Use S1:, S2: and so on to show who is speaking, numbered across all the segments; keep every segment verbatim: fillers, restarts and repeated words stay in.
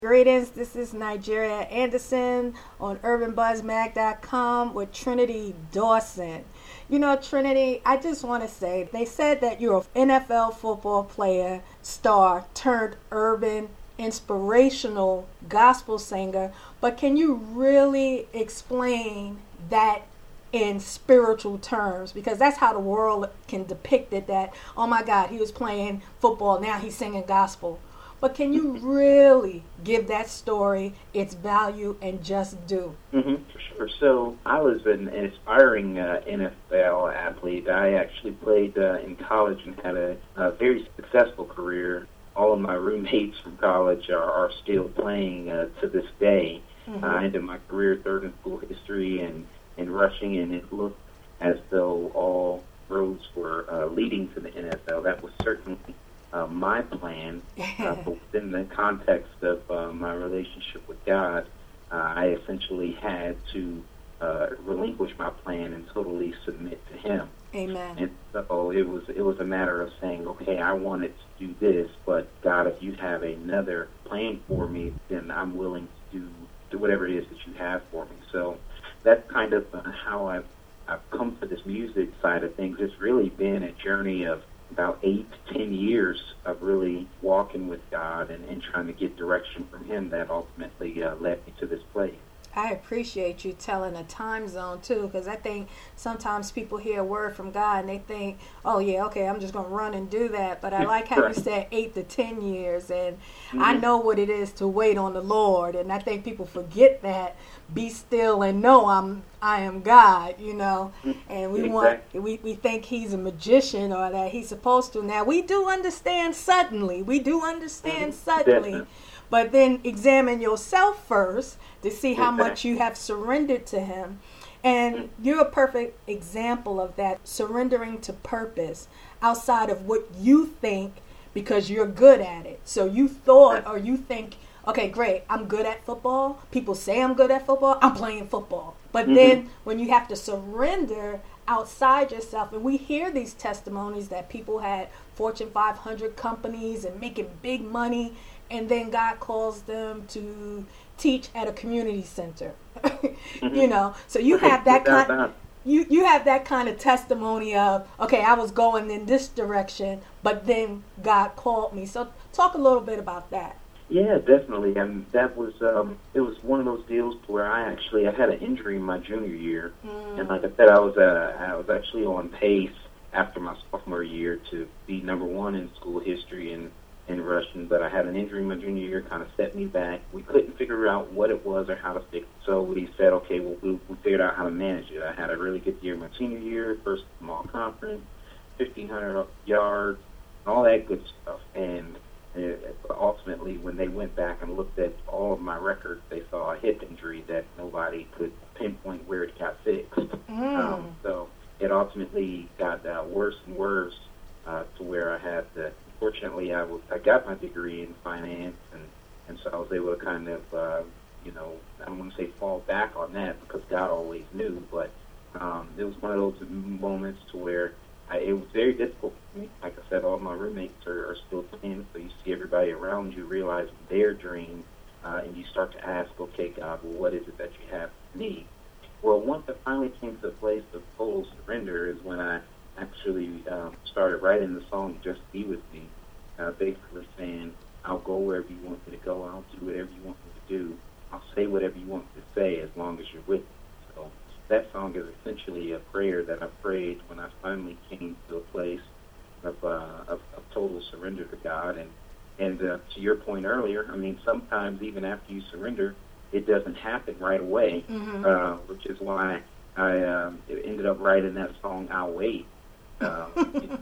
S1: Greetings, this is Nigeria Anderson on urban buzz mag dot com with Trinity Dawson. You know, Trinity, I just want to say, they said that you're an N F L football player, star, turned urban, inspirational gospel singer, but can you really explain that in spiritual terms? Because that's how the world can depict it, that, oh my God, he was playing football, now he's singing gospel. But can you really give that story its value and just due?
S2: Mm-hmm, for sure. So I was an aspiring uh, N F L athlete. I actually played uh, in college and had a, a very successful career. All of my roommates from college are, are still playing uh, to this day. Mm-hmm. I ended my career third in school history and, and rushing, and it looked as though all roads were uh, leading to the N F L. That was certainly Uh, my plan, uh, but within the context of uh, my relationship with God, uh, I essentially had to uh, relinquish my plan and totally submit to Him.
S1: Amen.
S2: And so it was it was a matter of saying, okay, I wanted to do this, but God, if you have another plan for me, then I'm willing to do, do whatever it is that you have for me. So that's kind of uh, how I've, I've come to this music side of things. It's really been a journey of about eight to ten years of really walking with God and, and trying to get direction from Him that ultimately uh, led me to this place.
S1: I appreciate you telling a time zone too, because I think sometimes people hear a word from God and they think, oh yeah, okay, I'm just going to run and do that. But I like how right. you said eight to ten years, and mm-hmm. I know what it is to wait on the Lord, and I think people forget that. Be still and know I'm I am God, you know, and we
S2: exactly.
S1: want we, we think He's a magician or that He's supposed to. Now we do understand suddenly, we do understand
S2: mm-hmm.
S1: suddenly,
S2: Definitely.
S1: But then examine yourself first to see how much you have surrendered to Him. And you're a perfect example of that, surrendering to purpose outside of what you think because you're good at it. So you thought or you think, okay, great, I'm good at football. People say I'm good at football. I'm playing football. But mm-hmm. then when you have to surrender outside yourself, and we hear these testimonies that people had Fortune five hundred companies and making big money, and then God calls them to teach at a community center. mm-hmm. You know, so you have that kind. You you have that kind of testimony of, okay, I was going in this direction, but then God called me. So talk a little bit about that.
S2: Yeah, definitely. And that was um, it was one of those deals where I actually I had an injury in my junior year, mm. and like I said, I was uh, I was actually on pace after my sophomore year to be number one in school history and in Russian, but I had an injury in my junior year, kind of set me back. We couldn't figure out what it was or how to fix it. So we said, okay, well, we, we figured out how to manage it. I had a really good year my senior year, first small conference, fifteen hundred yards, all that good stuff. And uh, ultimately, when they went back and looked at all of my records, they saw a hip injury that nobody could pinpoint where it got fixed.
S1: Mm.
S2: Um, so it ultimately got uh, worse and worse uh, to where I had to Fortunately, I, was, I got my degree in finance, and, and so I was able to kind of, uh, you know, I don't want to say fall back on that because God always knew, but um, it was one of those moments to where I, it was very difficult for me. Like I said, all my roommates are, are still playing, so you see everybody around you realizing their dreams, uh, and you start to ask, okay, God, well, what is it that you have for me? Well, once I finally came to a place of total surrender is when I actually um, started writing the song Just Be With Me, uh, basically saying, I'll go wherever you want me to go, I'll do whatever you want me to do, I'll say whatever you want me to say as long as you're with me. So that song is essentially a prayer that I prayed when I finally came to a place of, uh, of, of total surrender to God. And, and uh, to your point earlier, I mean, sometimes even after you surrender, it doesn't happen right away,
S1: mm-hmm.
S2: uh, which is why I um, ended up writing that song, I'll Wait. Um,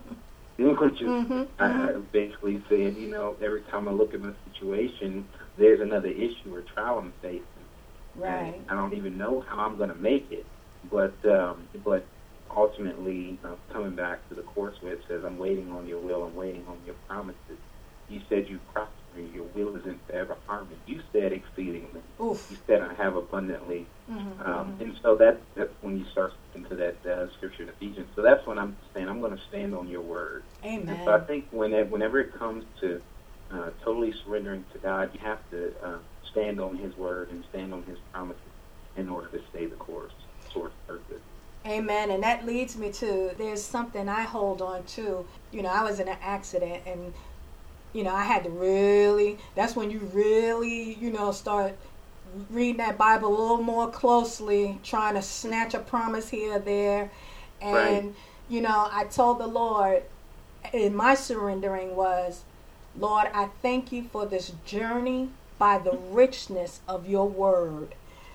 S2: you know, which is
S1: mm-hmm,
S2: I,
S1: mm-hmm.
S2: I basically saying, you know, every time I look at my situation, there's another issue or trial I'm facing.
S1: Right.
S2: And I don't even know how I'm going to make it. But um, but ultimately, uh, coming back to the chorus where it says, I'm waiting on your will, I'm waiting on your promises. You said you prosper me, your will isn't to ever harm me. You said exceedingly.
S1: Oof.
S2: You said I have abundantly.
S1: Mm-hmm,
S2: um,
S1: mm-hmm.
S2: And so that, that's when you start into that uh, scripture in Ephesians. So that's when I'm saying I'm going to stand on your word.
S1: Amen.
S2: And so I think when it, whenever it comes to uh, totally surrendering to God. You have to uh, stand on His word and stand on His promises in order to stay the course towards purpose.
S1: Amen. And that leads me to, there's something I hold on to. You know, I was in an accident, and, you know, I had to really, that's when you really, you know, start reading that Bible a little more closely, trying to snatch a promise here or there. And,
S2: Right.
S1: you know, I told the Lord, in my surrendering was, Lord, I thank you for this journey by the richness of your word.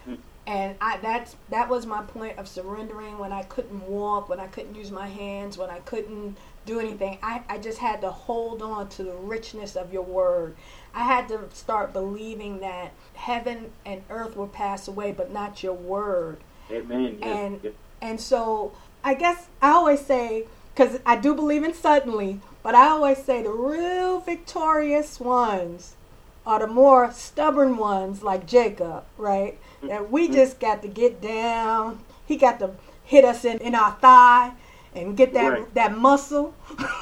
S1: And I that's that was my point of surrendering, when I couldn't walk, when I couldn't use my hands, when I couldn't do anything. I, I just had to hold on to the richness of your word. I had to start believing that heaven and earth will pass away, but not your word.
S2: Amen. Yes.
S1: And
S2: Yes.
S1: and so I guess I always say, because I do believe in suddenly, but I always say the real victorious ones are the more stubborn ones, like Jacob, right? That we just got to get down. He got to hit us in, in our thigh and get that
S2: Right.
S1: that muscle,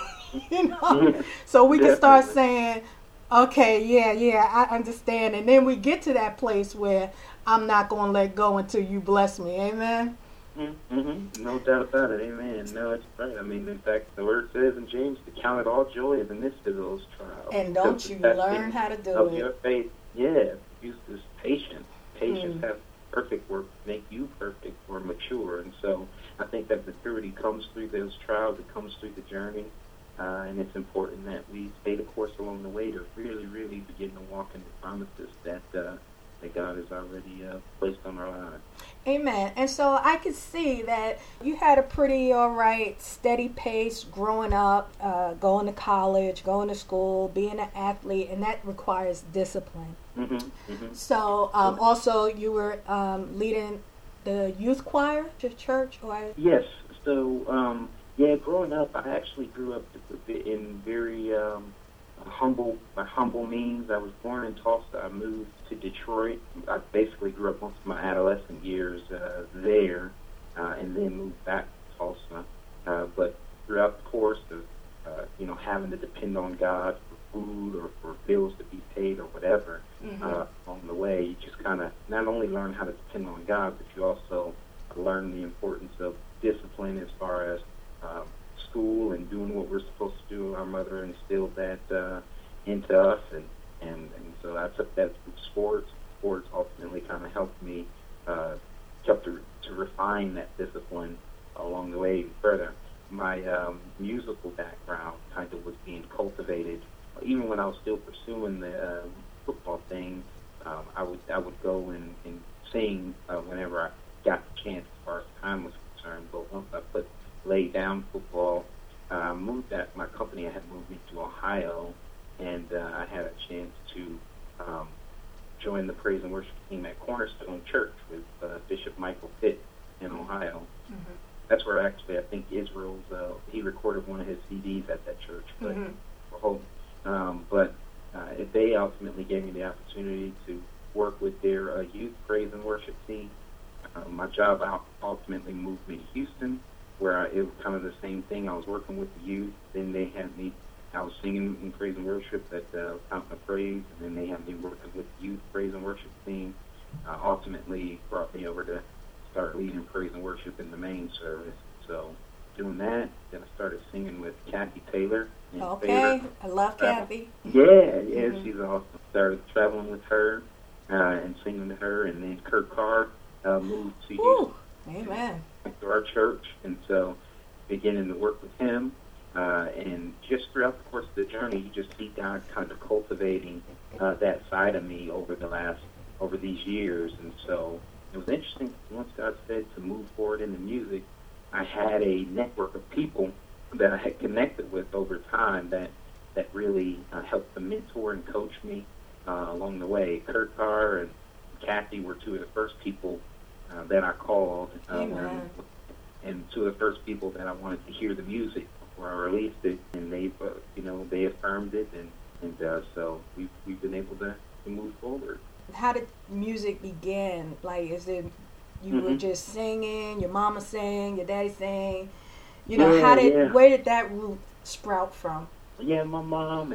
S1: you know, so we can start
S2: Definitely.
S1: saying, okay, yeah, yeah, I understand. And then we get to that place where I'm not going to let go until you bless me. Amen.
S2: Mm-hmm. No doubt about it. Amen. No, it's right. I mean, in fact, the word says in James to count it all joy in the midst of those trials.
S1: And don't
S2: Because
S1: you
S2: the testing
S1: learn how to do
S2: of
S1: it.
S2: your faith, yeah, use this patience. Patience
S1: Mm.
S2: has perfect work, make you perfect or mature. And so I think that maturity comes through those trials. It comes through the journey. Uh, and it's important that we stay the course along the way to really, really begin to walk in the promises that uh, that God has already uh, placed on our lives.
S1: Amen. And so I could see that you had a pretty all right, steady pace growing up, uh, going to college, going to school, being an athlete, and that requires discipline.
S2: Mm-hmm. Mm-hmm.
S1: So um, also you were um, leading the youth choir to church, or
S2: Yes. So, um, yeah, growing up, I actually grew up in very um, humble, by humble means. I was born in Tulsa. I moved to Detroit. I basically grew up most of my adolescent years uh, there, uh, and then moved back to Tulsa. Uh, but throughout the course of, uh, you know, having to depend on God for food or for bills to be paid or whatever,
S1: mm-hmm.
S2: uh, along the way, you just kind of not only learn how to depend on God, but you also learn the importance of discipline as far as um, school and doing what we're supposed to do. Our mother instilled that uh, into us, and, and, and so I took that through sports. Sports ultimately kind of helped me uh, help to, to refine that discipline along the way even further. My um, musical background kind of was being cultivated. Even when I was still pursuing the uh, football thing, um, I would I would go and, and sing uh, whenever I got the chance as far as time was concerned. But once I put laid down football, uh, moved that my company had moved me to Ohio, and uh, I had a chance to um, join the praise and worship team at Cornerstone Church with uh, Bishop Michael Pitt in Ohio.
S1: Mm-hmm.
S2: That's where actually I think Israel's uh, he recorded one of his C Ds at that church. But
S1: Mm-hmm.
S2: um, but uh, they ultimately gave me the opportunity to work with their uh, youth praise and worship team. Uh, my job out ultimately moved me to Houston, where I, it was kind of the same thing. I was working with the youth. Then they had me, I was singing in praise and worship at uh, Fountain of Praise, and then they had me working with the youth praise and worship team. Uh, ultimately brought me over to start leading praise and worship in the main service. So doing that, then I started singing with Kathy Taylor.
S1: Okay,
S2: Favorite.
S1: I love Kathy.
S2: Yeah, yeah,
S1: Mhm.
S2: she's awesome. Started traveling with her uh, and singing with her, and then Kurt Carr uh, moved to
S1: Woo.
S2: Houston
S1: Amen.
S2: to our church, and so beginning to work with him, uh, and just throughout the course of the journey, you just see God kind of cultivating uh, that side of me over the last over these years, and so it was interesting. Once God said to move forward in the music, I had a network of people that I had connected with over time that that really uh, helped to mentor and coach me uh, along the way. Kurt Carr and Kathy were two of the first people uh, that I called, uh,
S1: Amen.
S2: and two of the first people that I wanted to hear the music before I released it, and they, uh, you know, they affirmed it, and and uh, so we've we've been able to, to move forward.
S1: How did music begin? Like, is it you were
S2: Mhm.
S1: just singing, your mama sang, your daddy sang? You know,
S2: Yeah,
S1: how did
S2: yeah.
S1: where did that root sprout from?
S2: Yeah, my mom and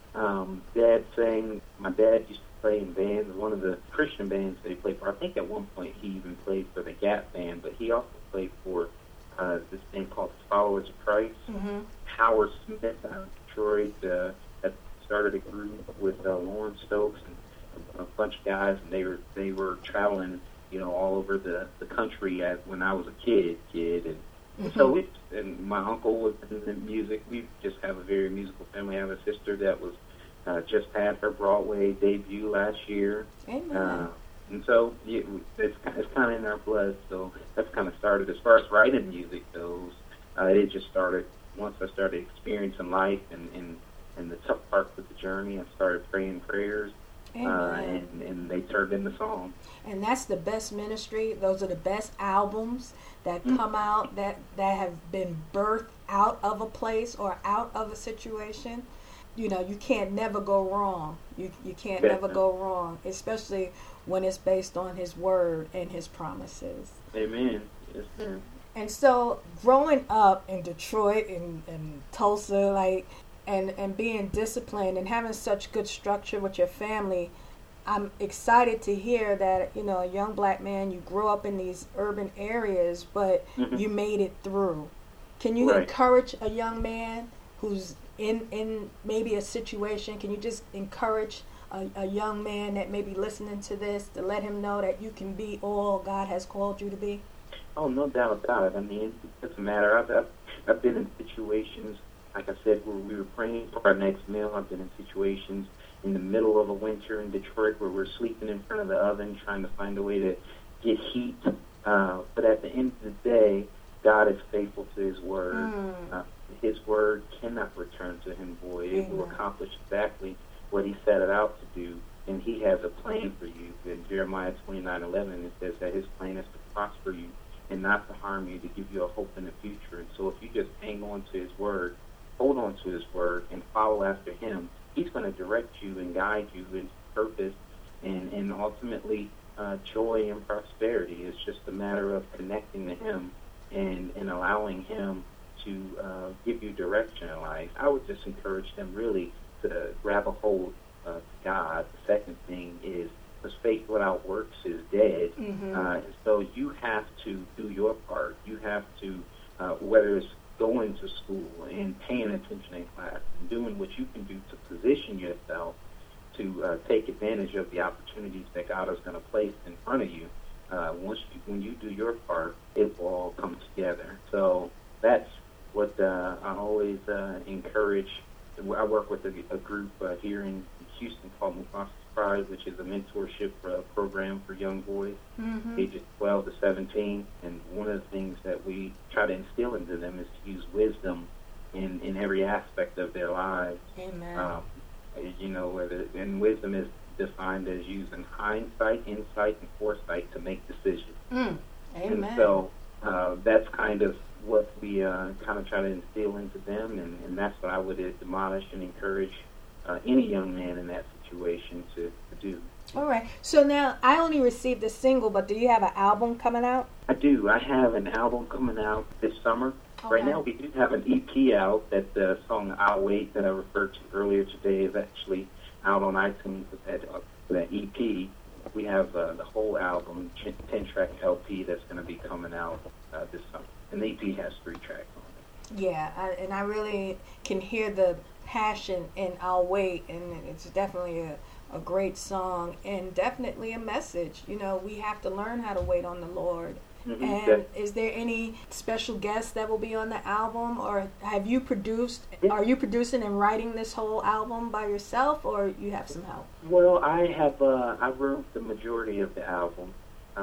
S2: Um, Dad sang. My dad used to play in bands. One of the Christian bands that he played for. I think at one point he even played for the Gap Band, but he also played for uh, this band called Followers of Christ.
S1: Mm-hmm.
S2: Howard Smith out of Detroit uh, had started a group with uh, Lauren Stokes and a bunch of guys, and they were they were traveling, you know, all over the the country at when I was a kid, kid, and mm-hmm. so we and my uncle was in the music. We just have a very musical family. I have a sister that was uh, just had her Broadway debut last year.
S1: Amen.
S2: Uh, And so yeah, it's, it's kind of in our blood, so that's kind of started. As far as writing music goes, uh, it just started once I started experiencing life and, and, and the tough parts of the journey. I started praying prayers, uh, and, and they turned into songs.
S1: And that's the best ministry. Those are the best albums that mm-hmm. come out that, that have been birthed out of a place or out of a situation. You know, you can't never go wrong. You you can't
S2: yeah.
S1: never go wrong, especially when it's based on His Word and His promises.
S2: Amen. Yes, sir.
S1: And so, growing up in Detroit and, and Tulsa, like, and, and being disciplined and having such good structure with your family, I'm excited to hear that, you know, a young black man, you grew up in these urban areas, but mm-hmm. you made it through. Can you right. encourage a young man who's in, in maybe a situation? Can you just encourage a, a young man that may be listening to this to let him know that you can be all God has called you to be?
S2: Oh, no doubt about it. I mean, it doesn't matter. I've, I've, I've been in situations, like I said, where we were praying for our next meal. I've been in situations in the middle of a winter in Detroit where we're sleeping in front of the oven trying to find a way to get heat. Uh, but at the end of the day, God is faithful to His Word. Mm. Uh, His Word cannot return to Him void. It will accomplish exactly what He set it out to do. And He has a plan for you. In Jeremiah twenty-nine eleven, it says that His plan is to prosper you and not to harm you, to give you a hope in the future. And so if you just hang on to His Word, hold on to His Word, and follow after Him, He's going to direct you and guide you into purpose and, and ultimately uh, joy and prosperity. It's just a matter of connecting to Him and, and allowing Him to uh, give you direction in life. I would just encourage them really to grab a hold of God. The second thing is, because faith without works is dead. Mm-hmm. Uh, and so you have to do your part. You have to, uh, whether it's going to school and paying attention in class and doing what you can do to position yourself to uh, take advantage of the opportunities that God is going to place in front of you. Uh, once you, when you do your part, it will all come together. So that's what uh, I always uh, encourage. I work with a, a group uh, here in Houston called Mufasa Pride, which is a mentorship uh, program for young boys, mm-hmm. ages twelve to seventeen. And one of the things that we try to instill into them is to use wisdom in, in every aspect of their lives.
S1: Amen.
S2: Um, you know, whether, and wisdom is defined as using hindsight, insight, and foresight to make decisions.
S1: Mm. Amen.
S2: And so uh, that's kind of what we uh, kind of try to instill into them, and, and that's what I would admonish and encourage uh, any young man in that situation to, to do.
S1: All right. So now, I only received a single, but do you have an album coming out?
S2: I do. I have an album coming out this summer. Okay. Right now, we do have an E P out. That the song "I'll Wait" that I referred to earlier today is actually out on iTunes. That, uh, that E P. We have uh, the whole album, ten-track L P, that's going to be coming out uh, this summer. And the E P has three tracks on
S1: it. Yeah, I, and I really can hear the passion in "I'll Wait," and it's definitely a, a great song and definitely a message. You know, we have to learn how to wait on the Lord. Mm-hmm. And yeah. Is there any special guests that will be on the album, or have you produced? Yeah. Are you producing and writing this whole album by yourself, or you have some help?
S2: Well, I have. Uh, I wrote the majority of the album.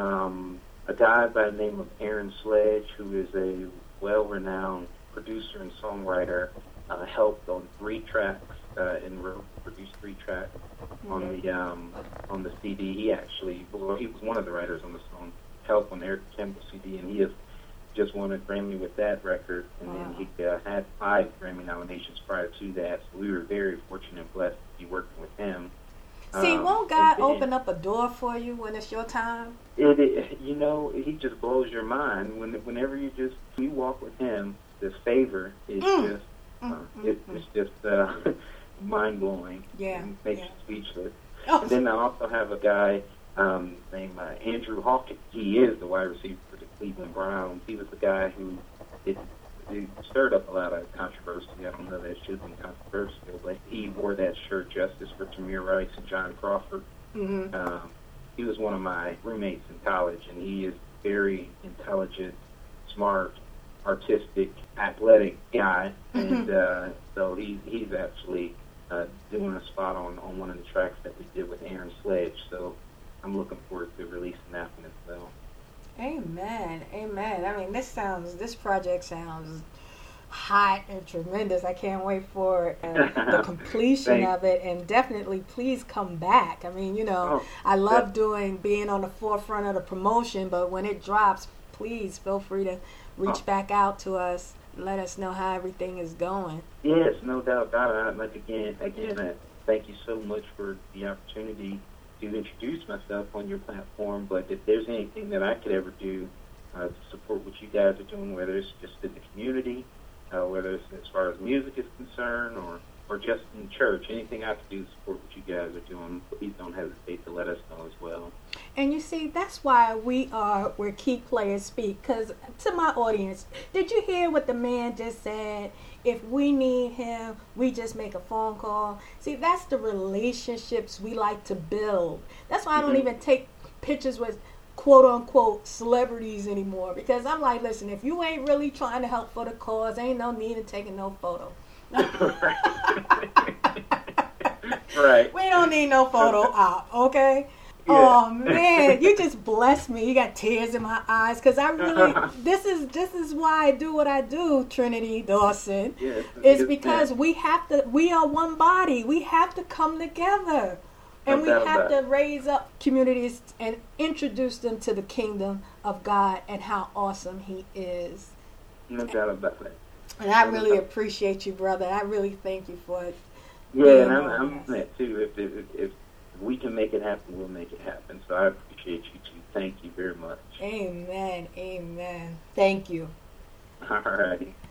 S2: Um, a guy by the name of Aaron Sledge, who is a well-renowned producer and songwriter, uh, helped on three tracks uh, and wrote, produced three tracks mm-hmm. on the um, on the C D. He actually, well, he was one of the writers on the song. Help on Eric Campbell's C D, and he has just won a Grammy with that record, and wow. then he uh, had five Grammy nominations prior to that, so we were very fortunate and blessed to be working with him.
S1: See,
S2: um,
S1: won't God open up a door for you when it's your time?
S2: It, it, you know, he just blows your mind. When, whenever you just, you walk with him, this favor is mm. just, uh, mm, it, mm, it's just, uh, mind blowing.
S1: Yeah,
S2: and makes
S1: yeah.
S2: you speechless.
S1: Oh.
S2: And then I also have a guy um, named uh, Andrew Hawkins. He is the wide receiver for the Cleveland Browns. He was the guy who it, it stirred up a lot of controversy. I don't know that it should have been controversial, but he wore that shirt, Justice for Tamir Rice and John Crawford.
S1: Mm-hmm.
S2: Um, he was one of my roommates in college, and he is very intelligent, smart, artistic, athletic guy. And uh, so he, he's actually uh, doing a spot on, on one of the tracks that we did with Aaron Sledge. So I'm looking forward to releasing that one as well.
S1: Amen. Amen. I mean, this sounds, this project sounds hot and tremendous. I can't wait for uh, the completion of it, and definitely please come back. I mean, you know,
S2: Oh,
S1: I love
S2: yeah.
S1: doing, being on the forefront of the promotion, but when it drops, please feel free to reach
S2: Oh.
S1: back out to us. Let us know how everything is going.
S2: Yes, no doubt about it. Like again, again, uh, thank you so much for the opportunity to introduce myself on your platform. But if there's anything that I could ever do uh, to support what you guys are doing, whether it's just in the community, uh, whether it's as far as music is concerned, or or just in church, anything I could do to support what you guys are doing, please don't hesitate to let us know as well.
S1: And you see, that's why we are where Key Players Speak. Because to my audience, did you hear what the man just said? If we need him, we just make a phone call. See, that's the relationships we like to build. That's why I don't
S2: Mm-hmm.
S1: even take pictures with quote-unquote celebrities anymore. Because I'm like, listen, if you ain't really trying to help for the cause, ain't no need in taking no photo.
S2: Right.
S1: We don't need no photo op, okay?
S2: Yeah.
S1: Oh man, you just blessed me. You got tears in my eyes because I really this is this is why I do what I do, Trinity Dawson.
S2: Yes,
S1: It's
S2: yes,
S1: because
S2: ma'am.
S1: we have to we are one body. We have to come together. And
S2: No
S1: we
S2: doubt
S1: have
S2: about
S1: to raise up communities and introduce them to the kingdom of God and how awesome he is.
S2: No doubt about that.
S1: And I really appreciate you, brother. I really thank you for it.
S2: Yeah, and I'm,
S1: Yeah,
S2: I'm
S1: yes.
S2: that too. If, if if we can make it happen, we'll make it happen. So I appreciate you too. Thank you very much.
S1: Amen. Amen. Thank you.
S2: All righty.